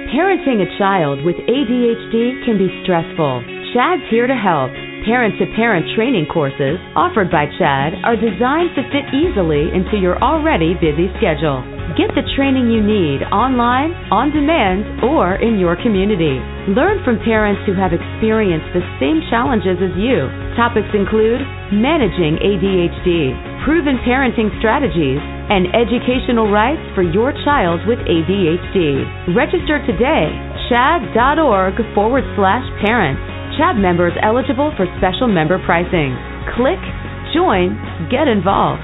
Parenting a child with ADHD can be stressful. Chad's here to help. Parent-to-parent training courses offered by Chad are designed to fit easily into your already busy schedule. Get the training you need online, on demand, or in your community. Learn from parents who have experienced the same challenges as you. Topics include managing ADHD, proven parenting strategies, and educational rights for your child with ADHD. Register today, chad.org/parents. Chad members eligible for special member pricing. Click, join, get involved.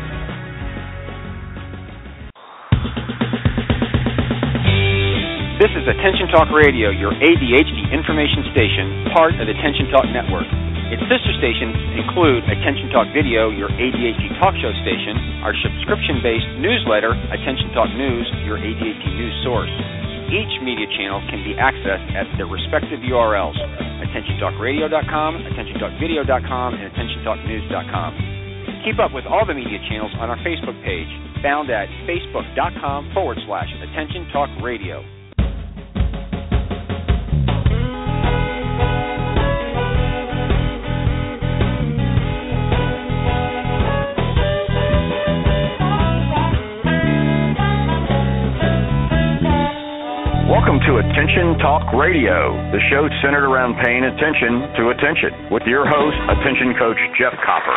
This is Attention Talk Radio, your ADHD information station, part of the Attention Talk Network. Its sister stations include Attention Talk Video, your ADHD talk show station, our subscription-based newsletter, Attention Talk News, your ADHD news source. Each media channel can be accessed at their respective URLs, AttentionTalkRadio.com, AttentionTalkVideo.com, and AttentionTalkNews.com. Keep up with all the media channels on our Facebook page, found at Facebook.com/Attention Talk Radio. Welcome to Attention Talk Radio, the show centered around paying attention to attention, with your host, Attention Coach Jeff Copper.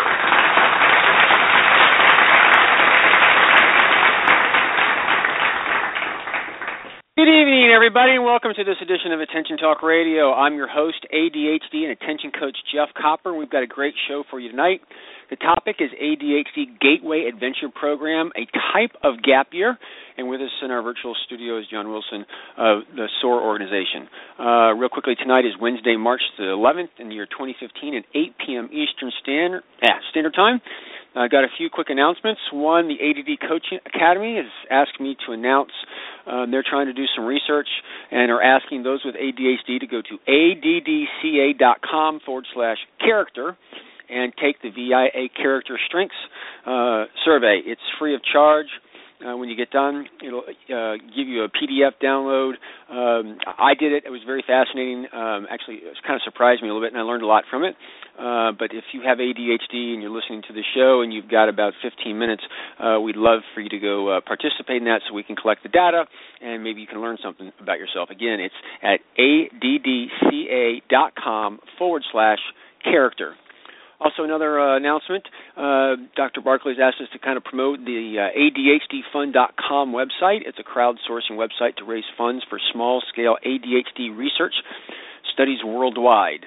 Good evening, everybody, and welcome to this edition of Attention Talk Radio. I'm your host, ADHD and Attention Coach Jeff Copper. We've got a great show for you tonight. The topic is ADHD Gateway Adventure Program, a type of gap year. And with us in our virtual studio is John Wilson of the SOAR organization. Real quickly, tonight is Wednesday, March the 11th in the year 2015 at 8 p.m. Eastern Standard Time. I got a few quick announcements. One, the ADD Coaching Academy has asked me to announce they're trying to do some research and are asking those with ADHD to go to addca.com/character and take the VIA Character Strengths survey. It's free of charge. When you get done, it'll give you a PDF download. I did it. It was very fascinating. Actually, it kind of surprised me a little bit, and I learned a lot from it. But if you have ADHD and you're listening to the show and you've got about 15 minutes, we'd love for you to go participate in that so we can collect the data and maybe you can learn something about yourself. Again, it's at addca.com/character. Also, another announcement, Dr. Barkley has asked us to kind of promote the ADHDfund.com website. It's a crowdsourcing website to raise funds for small-scale ADHD research studies worldwide.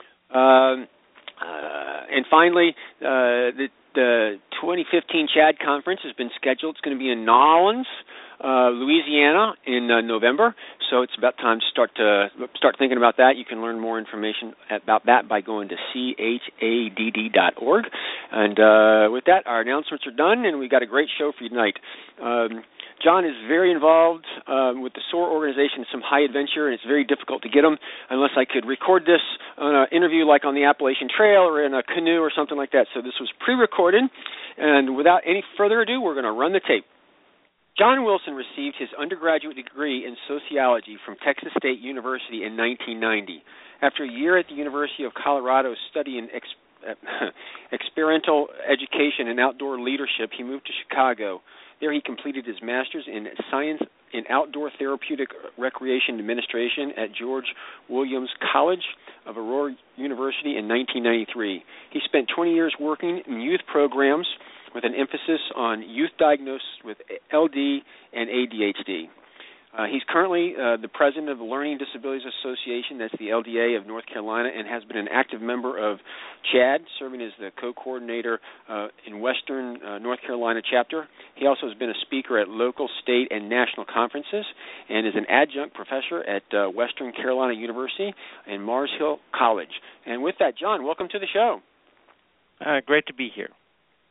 And finally, the 2015 CHAD conference has been scheduled. It's going to be in Nolens, Louisiana in November, so it's about time to start thinking about that. You can learn more information about that by going to chadd.org. And with that, our announcements are done, and we've got a great show for you tonight. John is very involved with the SOAR organization, some high adventure, and it's very difficult to get them unless I could record this on an interview like on the Appalachian Trail or in a canoe or something like that. So this was pre-recorded, and without any further ado, we're going to run the tape. John Wilson received his undergraduate degree in sociology from Texas State University in 1990. After a year at the University of Colorado studying experiential education and outdoor leadership, he moved to Chicago. There he completed his master's in science in outdoor therapeutic recreation administration at George Williams College of Aurora University in 1993. He spent 20 years working in youth programs with an emphasis on youth diagnosis with LD and ADHD. He's currently the president of the Learning Disabilities Association, that's the LDA of North Carolina, and has been an active member of CHAD, serving as the co-coordinator in Western North Carolina chapter. He also has been a speaker at local, state, and national conferences and is an adjunct professor at Western Carolina University and Mars Hill College. And with that, John, welcome to the show. Great to be here.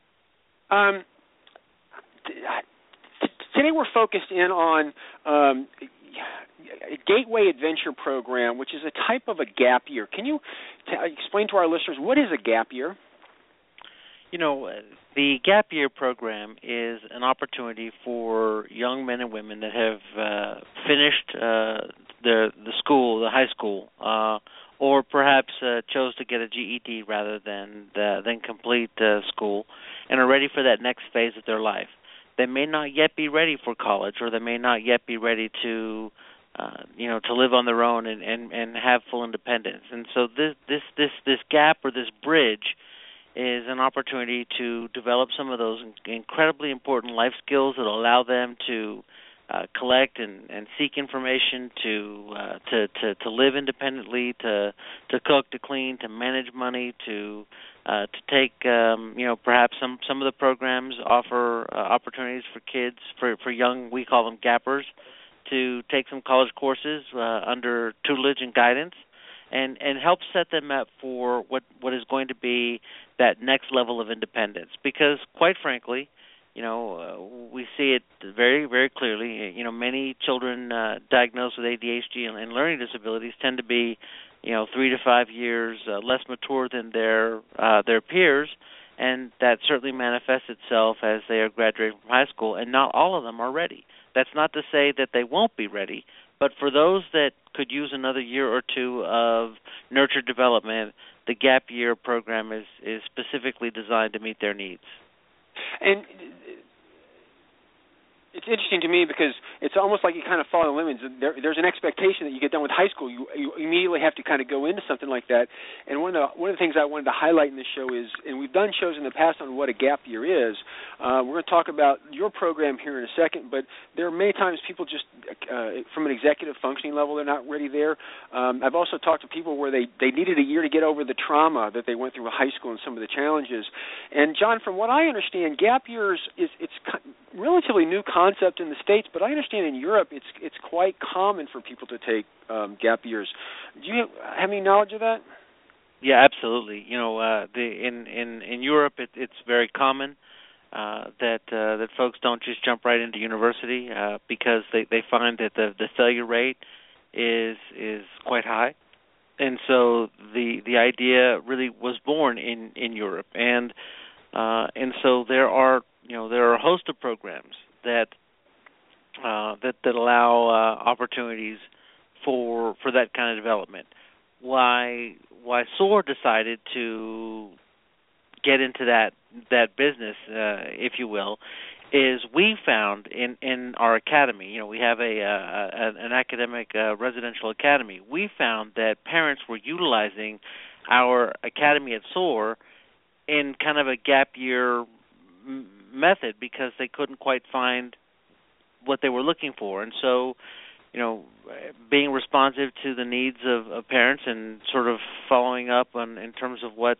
Today we're focused in on a Gateway Adventure Program, which is a type of a gap year. Can you explain to our listeners what is a gap year? You know, the Gap Year program is an opportunity for young men and women that have finished the school, the high school, or perhaps chose to get a GED rather than complete school, and are ready for that next phase of their life. They may not yet be ready for college, or they may not yet be ready to to live on their own and have full independence. And so this gap or this bridge is an opportunity to develop some of those incredibly important life skills that allow them to collect and seek information, to live independently, to cook, to clean, to manage money, to take perhaps some of the programs offer opportunities for kids, for young, we call them gappers, to take some college courses under tutelage and guidance, and help set them up for what is going to be that next level of independence. Because quite frankly, we see it very, very clearly. Many children diagnosed with ADHD and learning disabilities tend to be 3 to 5 years less mature than their peers, and that certainly manifests itself as they are graduating from high school, and not all of them are ready. That's not to say that they won't be ready, but for those that could use another year or two of nurture development, the Gap Year program is specifically designed to meet their needs. And it's interesting to me because it's almost like you kind of follow the lemons. There's an expectation that you get done with high school, you immediately have to kind of go into something like that. And one of the things I wanted to highlight in this show is, and we've done shows in the past on what a gap year is. We're going to talk about your program here in a second, but there are many times people just, from an executive functioning level, they're not ready there. I've also talked to people where they needed a year to get over the trauma that they went through in high school and some of the challenges. And John, from what I understand, gap years it's relatively new concept in the States, but I understand in Europe it's quite common for people to take gap years. Do you have any knowledge of that? Yeah, absolutely. In Europe it's very common that folks don't just jump right into university because they find that the failure rate is quite high. And so the idea really was born in Europe, and so there are a host of programs that allow opportunities for that kind of development. Why SOAR decided to get into that business, if you will, is we found in our academy, we have an academic residential academy. We found that parents were utilizing our academy at SOAR in kind of a gap year method because they couldn't quite find what they were looking for. And so, being responsive to the needs of parents and sort of following up in terms of what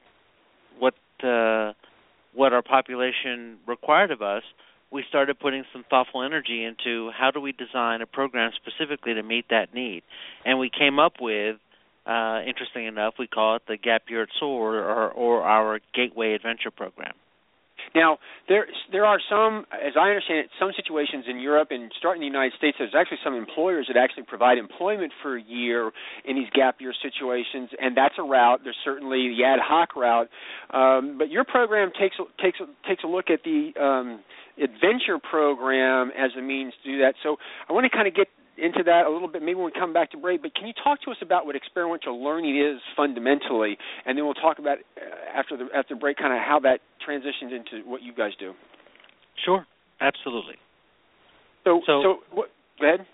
our population required of us, we started putting some thoughtful energy into how do we design a program specifically to meet that need. And we came up with, interesting enough, we call it the Gap Year at SOAR or our Gateway Adventure Program. Now, there are some, as I understand it, some situations in Europe and starting in the United States, there's actually some employers that actually provide employment for a year in these gap year situations, and that's a route. There's certainly the ad hoc route, but your program takes a look at the adventure program as a means to do that. So I want to kind of get into that a little bit, maybe when we come back to break, but can you talk to us about what experiential learning is fundamentally, and then we'll talk about after break kind of how that transitions into what you guys do. Sure, absolutely. So what, go ahead.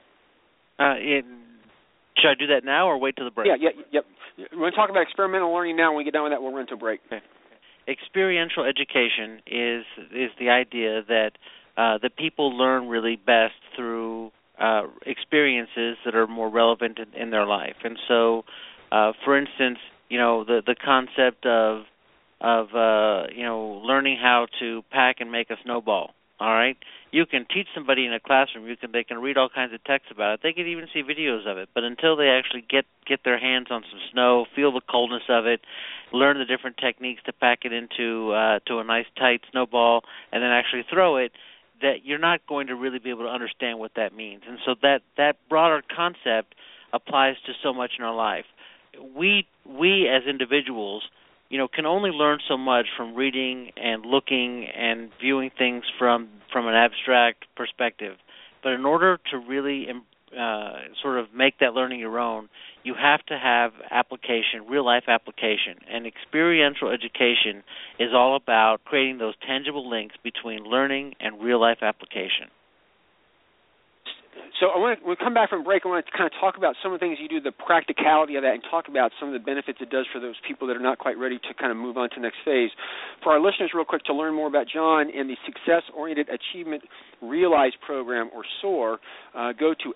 Should I do that now or wait till the break? Yep. We're going to talk about experimental learning now. When we get done with that, we'll run to a break. Okay. Experiential education is the idea that people learn really best through experiences that are more relevant in their life. And so, for instance, the concept of learning how to pack and make a snowball. All right, you can teach somebody in a classroom. They can read all kinds of texts about it. They can even see videos of it. But until they actually get their hands on some snow, feel the coldness of it, learn the different techniques to pack it into to a nice tight snowball, and then actually throw it, that you're not going to really be able to understand what that means. And so that broader concept applies to so much in our life. We as individuals, can only learn so much from reading and looking and viewing things from an abstract perspective. But in order to really sort of make that learning your own, you have to have application, real-life application. And experiential education is all about creating those tangible links between learning and real-life application. So when we come back from break, I want to kind of talk about some of the things you do, the practicality of that, and talk about some of the benefits it does for those people that are not quite ready to kind of move on to the next phase. For our listeners, real quick, to learn more about John and the Success-Oriented Achievement Realized Program, or SOAR, go to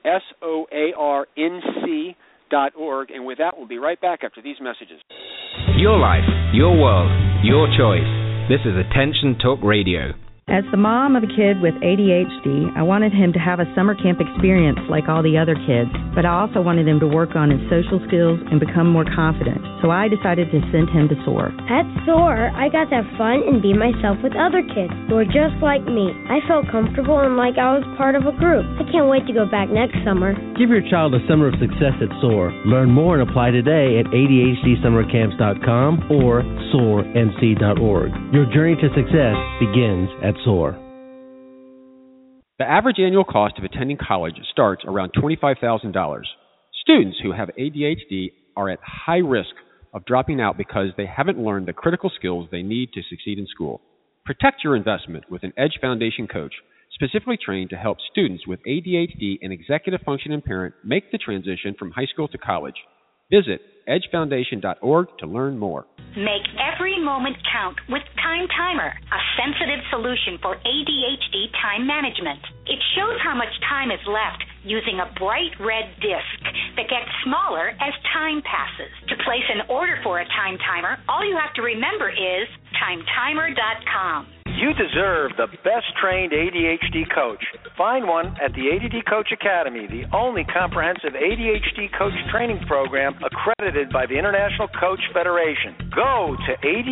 SOARNC.org. And with that, we'll be right back after these messages. Your life, your world, your choice. This is Attention Talk Radio. As the mom of a kid with ADHD, I wanted him to have a summer camp experience like all the other kids, but I also wanted him to work on his social skills and become more confident. So I decided to send him to SOAR. At SOAR, I got to have fun and be myself with other kids who are just like me. I felt comfortable and like I was part of a group. I can't wait to go back next summer. Give your child a summer of success at SOAR. Learn more and apply today at ADHDsummercamps.com or SOARNC.org. Your journey to success begins at SOAR. The average annual cost of attending college starts around $25,000. Students who have ADHD are at high risk of dropping out because they haven't learned the critical skills they need to succeed in school. Protect your investment with an Edge Foundation coach, specifically trained to help students with ADHD and executive function impairment make the transition from high school to college. Visit edgefoundation.org to learn more. Make every moment count with Time Timer, a sensitive solution for ADHD time management. It shows how much time is left using a bright red disc that gets smaller as time passes. To place an order for a Time Timer, all you have to remember is timetimer.com. You deserve the best-trained ADHD coach. Find one at the ADD Coach Academy, the only comprehensive ADHD coach training program accredited by the International Coach Federation. Go to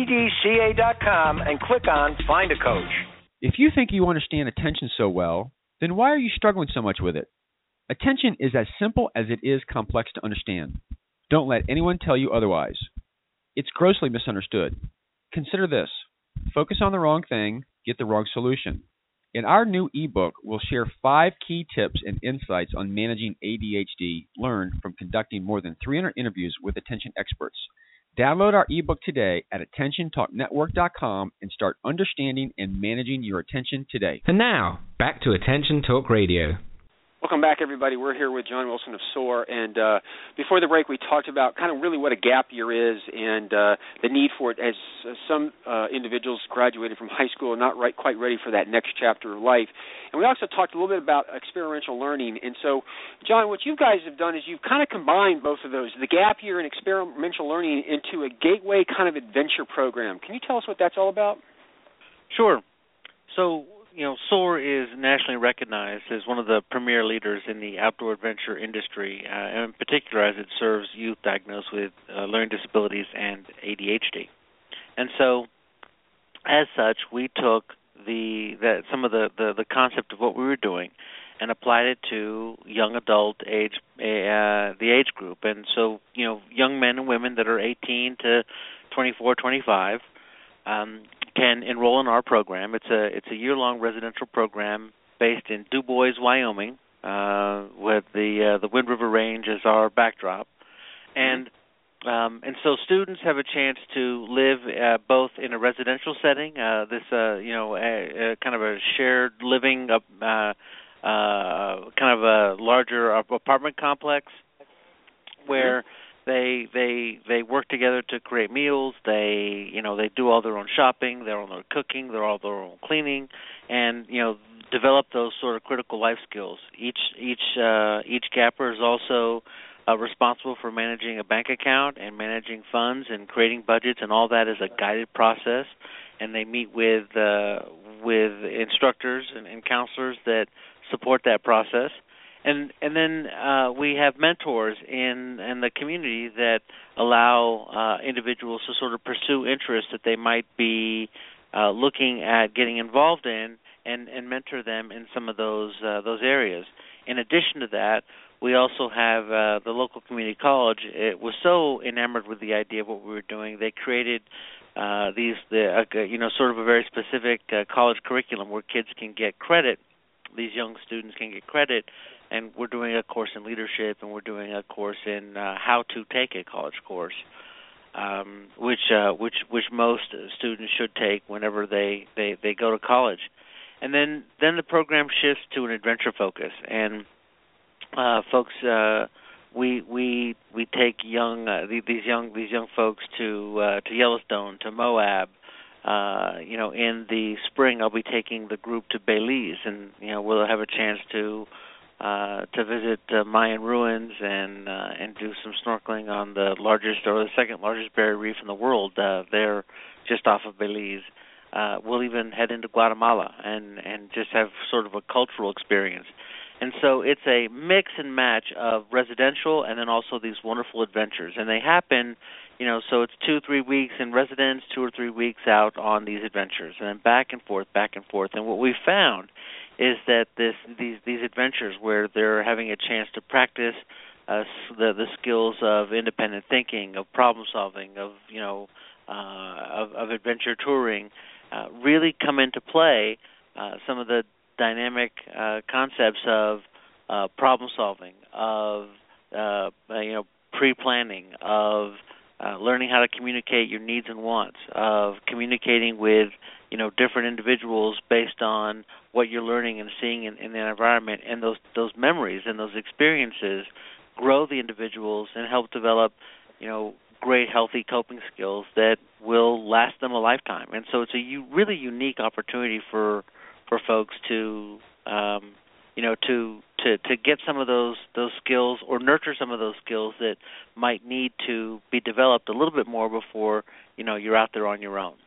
ADDCA.com and click on Find a Coach. If you think you understand attention so well, then why are you struggling so much with it? Attention is as simple as it is complex to understand. Don't let anyone tell you otherwise. It's grossly misunderstood. Consider this. Focus on the wrong thing, get the wrong solution. In our new ebook, we'll share 5 key tips and insights on managing ADHD learned from conducting more than 300 interviews with attention experts. Download our ebook today at AttentionTalkNetwork.com and start understanding and managing your attention today. And now, back to Attention Talk Radio. Welcome back, everybody. We're here with John Wilson of SOAR, and before the break, we talked about kind of really what a gap year is and the need for it, as some individuals graduated from high school and not quite ready for that next chapter of life. And we also talked a little bit about experiential learning. And so, John, what you guys have done is you've kind of combined both of those, the gap year and experiential learning, into a gateway kind of adventure program. Can you tell us what that's all about? Sure. So, SOAR is nationally recognized as one of the premier leaders in the outdoor adventure industry, and in particular as it serves youth diagnosed with learning disabilities and ADHD. And so, as such, we took some of the concept of what we were doing and applied it to young adult age, the age group. And so, young men and women that are 18 to 24, 25. Can enroll in our program. It's a year-long residential program based in DuBois, Wyoming, with the Wind River Range as our backdrop, and so students have a chance to live both in a residential setting, kind of a shared living, kind of a larger apartment complex, where They work together to create meals. They do all their own shopping, their own cooking, all their own cleaning, and develop those sort of critical life skills. Each gapper is also responsible for managing a bank account and managing funds and creating budgets, and all that is a guided process. And they meet with instructors and counselors that support that process. And then we have mentors in the community that allow individuals to sort of pursue interests that they might be looking at getting involved in, and mentor them in some of those areas. In addition to that, we also have the local community college. It was so enamored with the idea of what we were doing, they created sort of a very specific college curriculum where kids can get credit. These young students can get credit and we're doing a course in leadership, and we're doing a course in how to take a college course, which most students should take whenever they go to college. And then the program shifts to an adventure focus, and folks, we take these young folks to Yellowstone, to Moab. In the spring, I'll be taking the group to Belize, and we'll have a chance to visit Mayan ruins and do some snorkeling on the largest or the second largest barrier reef in the world. There, just off of Belize. We'll even head into Guatemala and just have sort of a cultural experience. And so it's a mix and match of residential and then also these wonderful adventures. And they happen, so it's 2-3 weeks in residence, 2 or 3 weeks out on these adventures, and then back and forth. And what we found is that these adventures where they're having a chance to practice the skills of independent thinking, of problem solving, of adventure touring, really come into play. Some of the dynamic concepts of problem solving, of pre-planning, of learning how to communicate your needs and wants, of communicating with different individuals based on what you're learning and seeing in the environment, and those memories and those experiences grow the individuals and help develop great healthy coping skills that will last them a lifetime. And so it's a really unique opportunity for folks to to get some of those skills or nurture some of those skills that might need to be developed a little bit more before you're out there on your own.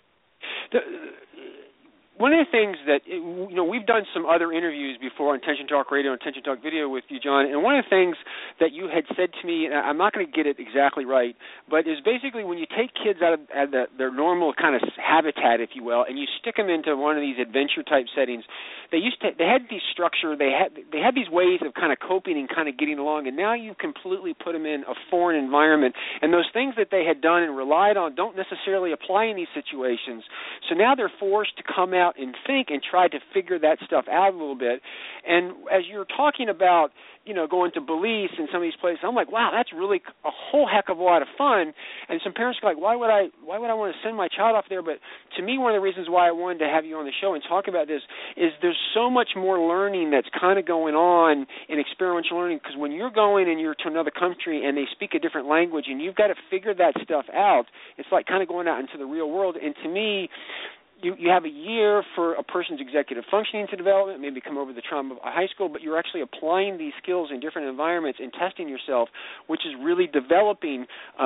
One of the things that, we've done some other interviews before on Tension Talk Radio and Tension Talk Video with you, John, and one of the things that you had said to me, and I'm not going to get it exactly right, but is basically when you take kids out of their normal kind of habitat, if you will, and you stick them into one of these adventure-type settings, they had these structure, they had these ways of kind of coping and kind of getting along, and now you completely put them in a foreign environment, and those things that they had done and relied on don't necessarily apply in these situations. So now they're forced to come out and think and try to figure that stuff out a little bit. And as you're talking about, going to Belize and some of these places, I'm like, wow, that's really a whole heck of a lot of fun. And some parents are like, why would I want to send my child off there? But to me, one of the reasons why I wanted to have you on the show and talk about this is there's so much more learning that's kind of going on in experiential learning, because when you're going and you're to another country and they speak a different language and you've got to figure that stuff out, it's like kind of going out into the real world. And to me, you have a year for a person's executive functioning to development, maybe come over the trauma of high school, but you're actually applying these skills in different environments and testing yourself, which is really developing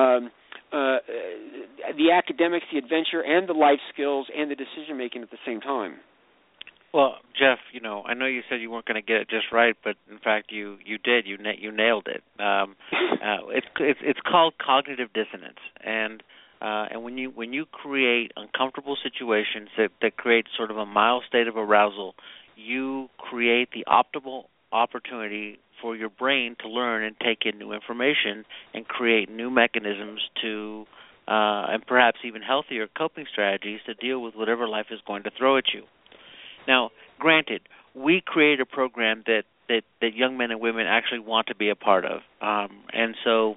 the academics, the adventure, and the life skills and the decision-making at the same time. Well, Jeff, I know you said you weren't going to get it just right, but in fact you did. You nailed it. It's called cognitive dissonance, and when you create uncomfortable situations that create sort of a mild state of arousal, you create the optimal opportunity for your brain to learn and take in new information and create new mechanisms to, and perhaps even healthier coping strategies to deal with whatever life is going to throw at you. Now, granted, we create a program that young men and women actually want to be a part of, and so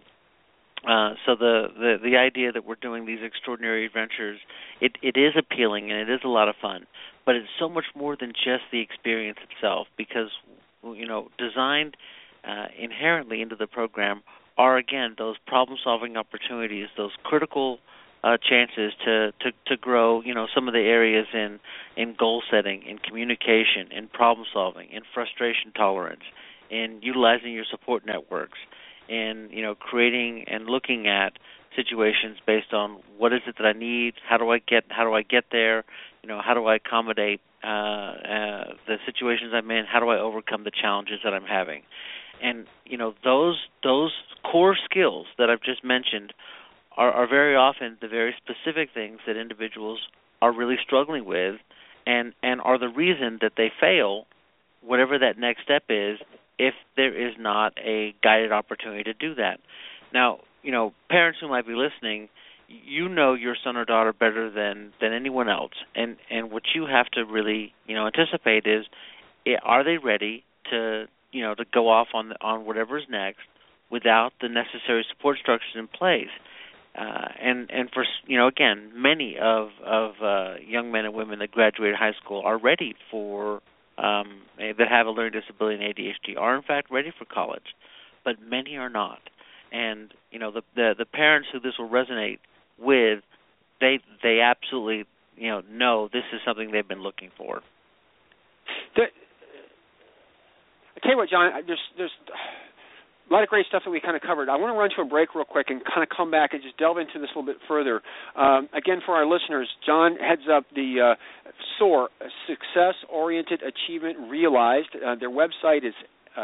the idea that we're doing these extraordinary adventures, it is appealing and it is a lot of fun, but it's so much more than just the experience itself, because designed inherently into the program are, again, those problem-solving opportunities, those critical chances to grow, some of the areas in goal setting, in communication, in problem solving, in frustration tolerance, in utilizing your support networks, in creating and looking at situations based on what is it that I need, how do I get there, how do I accommodate the situations I'm in, how do I overcome the challenges that I'm having, and those core skills that I've just mentioned are very often the very specific things that individuals are really struggling with, and are the reason that they fail, whatever that next step is, if there is not a guided opportunity to do that. Now, parents who might be listening, your son or daughter better than anyone else, and what you have to really anticipate is, are they ready to to go off on whatever's next without the necessary support structures in place. And for again, many of young men and women that graduate high school are ready for that have a learning disability and ADHD are in fact ready for college, but many are not. And the parents who this will resonate with, they absolutely know this is something they've been looking for. I tell you what, John, there's a lot of great stuff that we kind of covered. I want to run to a break real quick and kind of come back and just delve into this a little bit further. Again, for our listeners, John heads up the SOAR, Success Oriented Achievement Realized. Their website is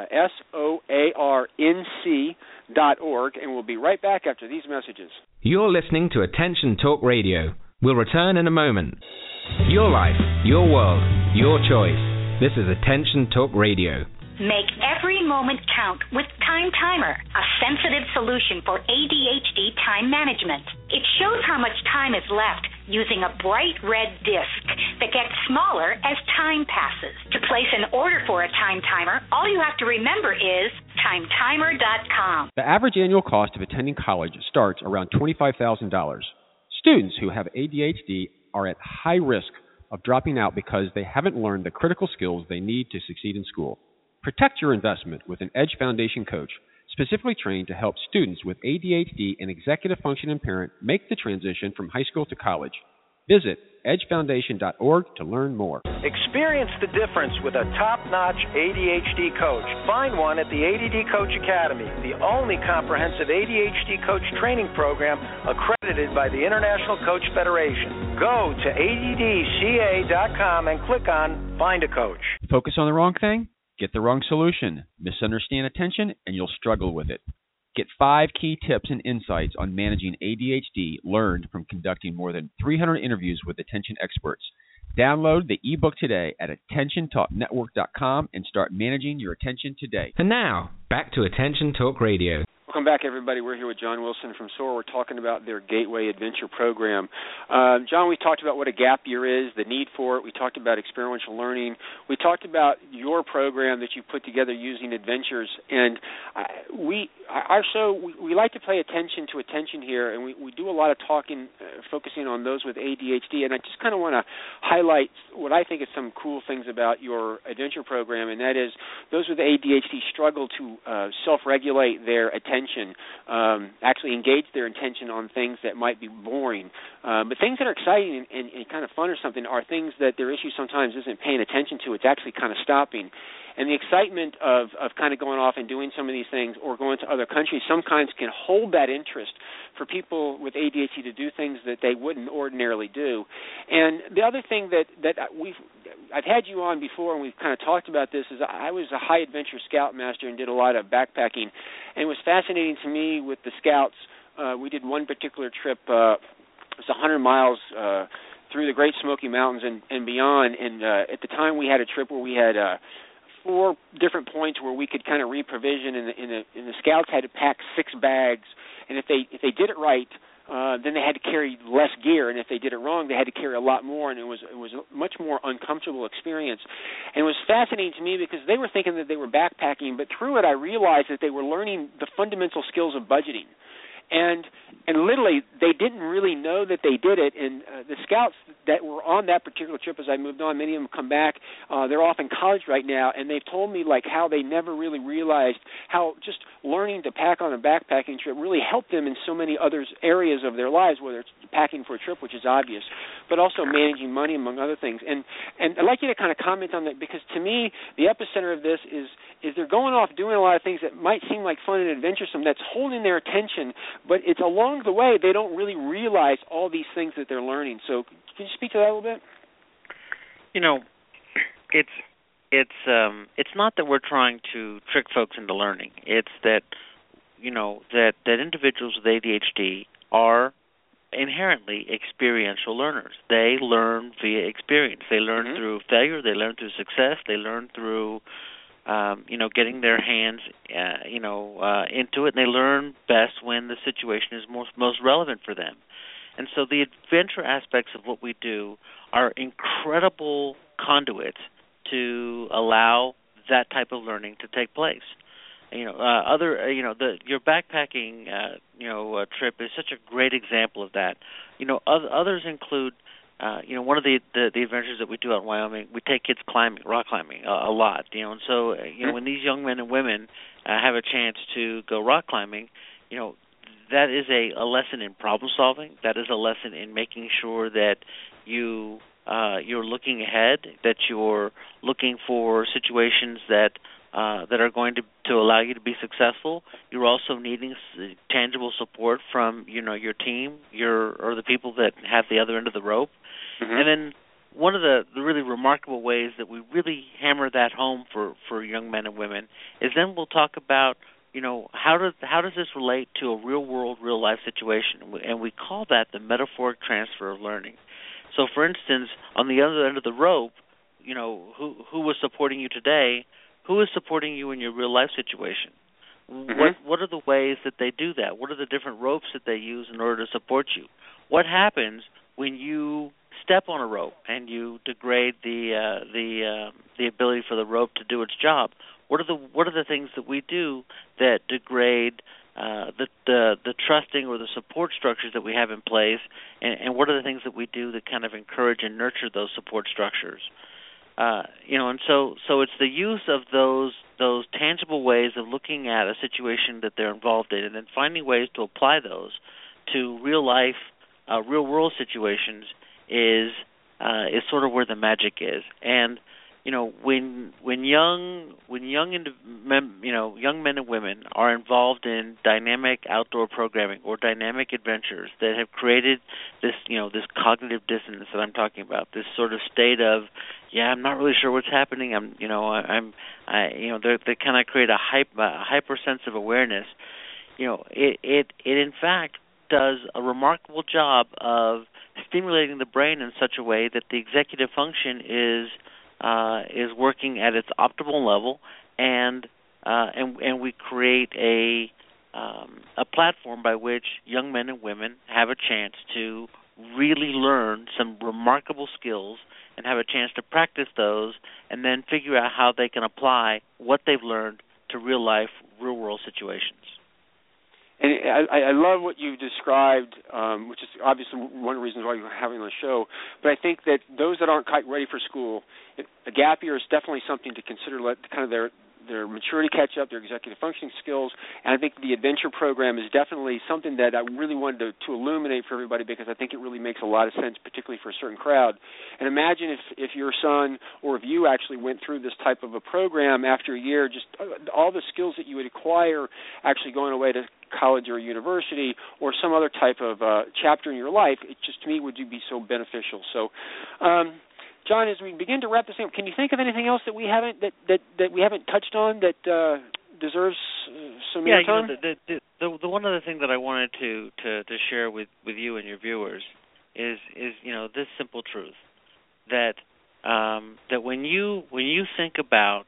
SOARNC.org, and we'll be right back after these messages. You're listening to Attention Talk Radio. We'll return in a moment. Your life, your world, your choice. This is Attention Talk Radio. Make every moment count with Time Timer, a sensitive solution for ADHD time management. It shows how much time is left using a bright red disc that gets smaller as time passes. To place an order for a Time Timer, all you have to remember is timetimer.com. The average annual cost of attending college starts around $25,000. Students who have ADHD are at high risk of dropping out because they haven't learned the critical skills they need to succeed in school. Protect your investment with an Edge Foundation coach, specifically trained to help students with ADHD and executive function impairment make the transition from high school to college. Visit edgefoundation.org to learn more. Experience the difference with a top-notch ADHD coach. Find one at the ADD Coach Academy, the only comprehensive ADHD coach training program accredited by the International Coach Federation. Go to addca.com and click on Find a Coach. Focus on the wrong thing? Get the wrong solution. Misunderstand attention, and you'll struggle with it. Get 5 key tips and insights on managing ADHD learned from conducting more than 300 interviews with attention experts. Download the ebook today at attentiontalknetwork.com and start managing your attention today. And now, back to Attention Talk Radio. Welcome back, everybody. We're here with John Wilson from SOAR. We're talking about their Gateway Adventure program. John, we talked about what a gap year is, the need for it. We talked about experiential learning. We talked about your program that you put together using adventures. And we like to pay attention to attention here, and we do a lot of talking, focusing on those with ADHD. And I just kind of want to highlight what I think is some cool things about your adventure program, and that is those with ADHD struggle to self-regulate their attention. Actually engage their attention on things that might be boring. But things that are exciting and kind of fun or something are things that their issue sometimes isn't paying attention to. It's actually kind of stopping. And the excitement of kind of going off and doing some of these things or going to other countries sometimes can hold that interest for people with ADHD to do things that they wouldn't ordinarily do. And the other thing that I've had you on before and we've kind of talked about this is I was a high adventure scoutmaster and did a lot of backpacking. And it was fascinating to me with the scouts. We did one particular trip, it was 100 miles through the Great Smoky Mountains and beyond. And at the time we had a trip where we had 4 different points where we could kind of reprovision, and the scouts had to pack 6 bags, and if they did it right, then they had to carry less gear, and if they did it wrong, they had to carry a lot more, and it was a much more uncomfortable experience. And it was fascinating to me because they were thinking that they were backpacking, but through it I realized that they were learning the fundamental skills of budgeting. And literally, they didn't really know that they did it. And the scouts that were on that particular trip, as I moved on, many of them come back. They're off in college right now, and they've told me like how they never really realized how just learning to pack on a backpacking trip really helped them in so many other areas of their lives, whether it's packing for a trip, which is obvious, but also managing money, among other things. And I'd like you to kind of comment on that, because to me, the epicenter of this is they're going off doing a lot of things that might seem like fun and adventuresome, that's holding their attention, but it's along the way they don't really realize all these things that they're learning. So can you speak to that a little bit? It's not that we're trying to trick folks into learning. It's that that individuals with ADHD are inherently experiential learners. They learn via experience. They learn through failure. They learn through success. They learn through getting their hands, into it, and they learn best when the situation is most relevant for them. And so the adventure aspects of what we do are incredible conduits to allow that type of learning to take place. Your backpacking trip is such a great example of that. Others include one of the adventures that we do out in Wyoming. We take kids rock climbing a lot. And so when these young men and women have a chance to go rock climbing, that is a lesson in problem solving. That is a lesson in making sure that you're looking ahead, that you're looking for situations that are going to allow you to be successful. You're also needing tangible support from your team, or the people that have the other end of the rope. Mm-hmm. And then one of the really remarkable ways that we really hammer that home for young men and women is then we'll talk about how does this relate to a real world, real life situation, and we call that the metaphoric transfer of learning. So, for instance, on the other end of the rope, who was supporting you today? Who is supporting you in your real life situation? Mm-hmm. What are the ways that they do that? What are the different ropes that they use in order to support you? What happens when you step on a rope and you degrade the ability for the rope to do its job? What are the things that we do that degrade the trusting or the support structures that we have in place, and what are the things that we do that kind of encourage and nurture those support structures? And so it's the use of those tangible ways of looking at a situation that they're involved in, and then finding ways to apply those to real life, real world situations is sort of where the magic is. And when young men and women are involved in dynamic outdoor programming or dynamic adventures that have created this cognitive dissonance that I'm talking about, this sort of state of, I'm not really sure what's happening. They kind of create a hyper sense of awareness. It in fact does a remarkable job of stimulating the brain in such a way that the executive function is working at its optimal level, and we create a platform by which young men and women have a chance to really learn some remarkable skills and have a chance to practice those, and then figure out how they can apply what they've learned to real life, real world situations. And I love what you described, which is obviously one of the reasons why you're having the show. But I think that those that aren't quite ready for school, a gap year is definitely something to consider. Let kind of their maturity catch up, their executive functioning skills. And I think the adventure program is definitely something that I really wanted to illuminate for everybody, because I think it really makes a lot of sense, particularly for a certain crowd. And imagine if your son or if you actually went through this type of a program after a year, just all the skills that you would acquire actually going away to college or university or some other type of chapter in your life, it just, to me, would be so beneficial. So, John, as we begin to wrap this up, can you think of anything else that we haven't touched on that deserves some more time? The one other thing that I wanted to share with you and your viewers is this simple truth, that when you think about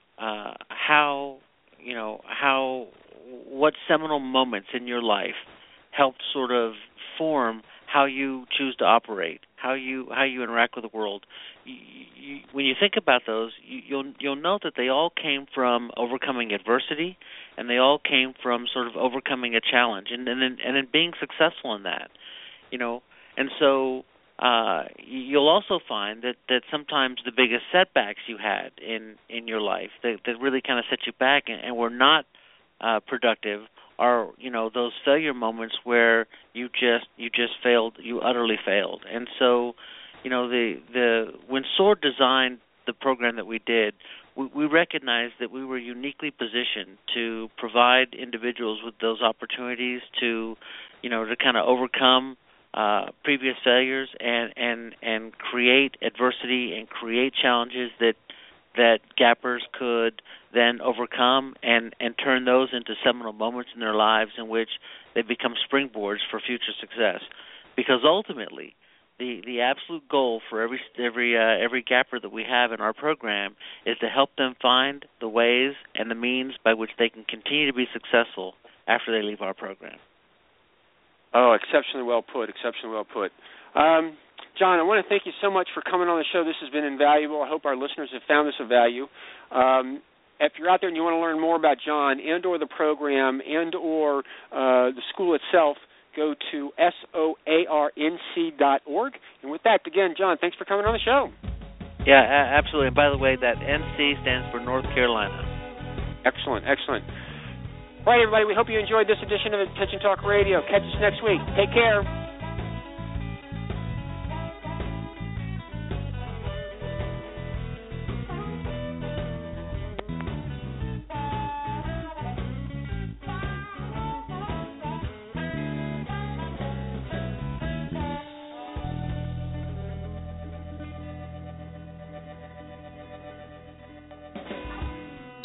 what seminal moments in your life helped sort of form how you choose to operate, how you interact with the world. When you think about those, you'll note that they all came from overcoming adversity, and they all came from sort of overcoming a challenge, and then being successful in that, And so you'll also find that sometimes the biggest setbacks you had in your life that really kind of set you back and were not productive are those failure moments where you just failed, you utterly failed. And so when SOAR designed the program that we did, we recognized that we were uniquely positioned to provide individuals with those opportunities to kind of overcome previous failures and create adversity and create challenges that gappers could then overcome and turn those into seminal moments in their lives in which they become springboards for future success. Because ultimately, the absolute goal for every gapper that we have in our program is to help them find the ways and the means by which they can continue to be successful after they leave our program. Oh, exceptionally well put, exceptionally well put. John, I want to thank you so much for coming on the show. This has been invaluable. I hope our listeners have found this of value. if you're out there and you want to learn more about John and or the program and or the school itself, go to soarnc.org. And with that, again, John, thanks for coming on the show. Yeah, absolutely. And by the way, that NC stands for North Carolina. Excellent, excellent. All right, everybody, we hope you enjoyed this edition of Attention Talk Radio. Catch us next week. Take care.